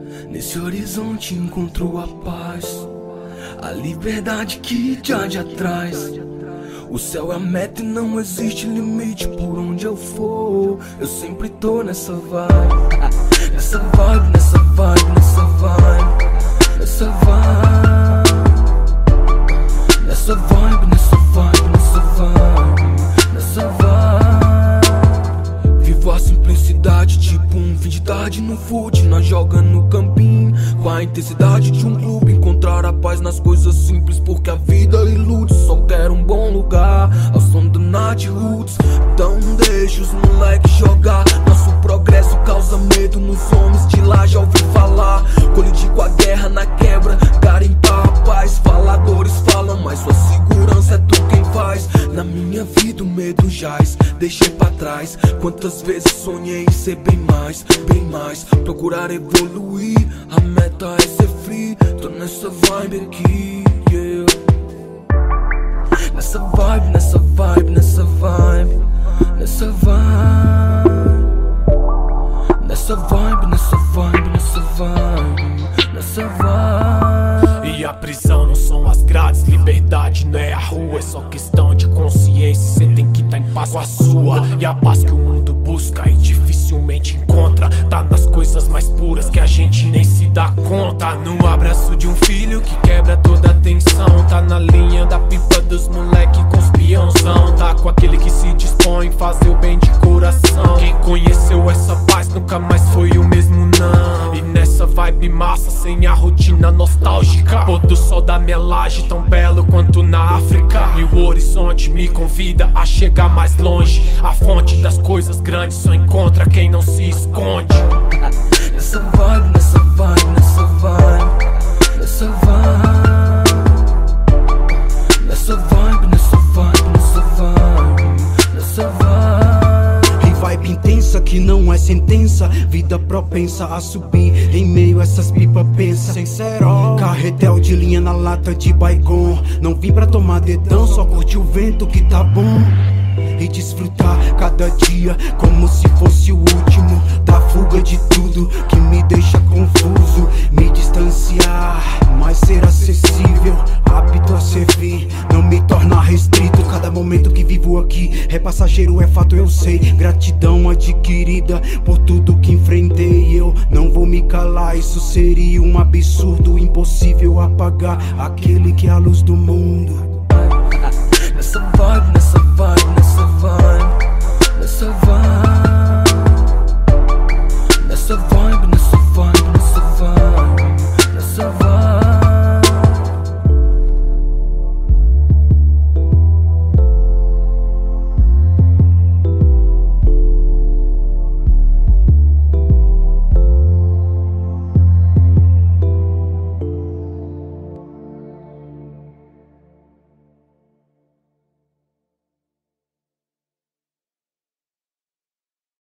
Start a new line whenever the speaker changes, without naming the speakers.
Nesse horizonte encontro a paz, a liberdade que já de atrás. O céu é a meta e não existe limite por onde eu for. Eu sempre tô nessa vibe, nessa vibe, nessa vibe, nessa vibe, nessa vibe, nessa vibe, nessa vibe, nessa vibe, nessa vibe. Vivo a simplicidade tipo um fim de tarde no fute, nós jogando no campinho com a intensidade de um clube. Encontrar a paz nas coisas simples porque a vida ilude. Só quero um bom lugar ao som do Nath Roots. Então deixa os moleques jogar. Nosso progresso causa medo nos homens de lá. Já ouvi falar, colidir com a guerra na quebra, garimpar a paz. Faladores falam, mas sua segurança é tu quem faz. Na minha vida o medo jaz, deixei pra trás. Quantas vezes sonhei em ser bem mais, bem mais. Procurar evoluir, a meta é ser free. Tô nessa vibe aqui, yeah. Nessa vibe, nessa vibe, nessa vibe, nessa vibe, nessa vibe, nessa vibe, nessa vibe, nessa vibe.
E a prisão não são as grades, liberdade não é a rua. É só questão de consciência, cê tem que tá em paz com a sua. E a paz que o mundo busca e dificilmente encontra tá nas coisas mais puras que a gente nem se dá conta. No abraço de um filho que quebra toda a tensão, tá na linha da pipa dos moleque com os peãozão, tá com aquele que se dispõe fazer o bem de coração. Quem conheceu essa paz nunca mais foi o mesmo não. E nessa vibe massa, sem a rotina nostálgica, pôr do sol da minha laje tão belo quanto na África. E o horizonte me convida a chegar mais longe. A fonte das coisas grandes só encontra quem não se esconde.
Nessa vibe, nessa vibe, nessa vibe, nessa vibe, nessa vibe, nessa vibe, nessa vibe, nessa vibe.
Em vibe intensa que não é sentença, vida propensa a subir em meio a essas pipas pensa. Sincero, carretel de linha na lata de Baigon. Não vim pra tomar dedão, só curtir o vento que tá bom e desfrutar cada dia como se fosse o último. Da fuga de tudo que me deixa confuso, me distanciar, mas ser acessível, apto a servir, não me tornar restrito. Cada momento que vivo aqui é passageiro, é fato, eu sei. Gratidão adquirida por tudo que enfrentei. Eu não vou me calar, isso seria um absurdo, impossível apagar aquele que é a luz do mundo.
Nessa vibe,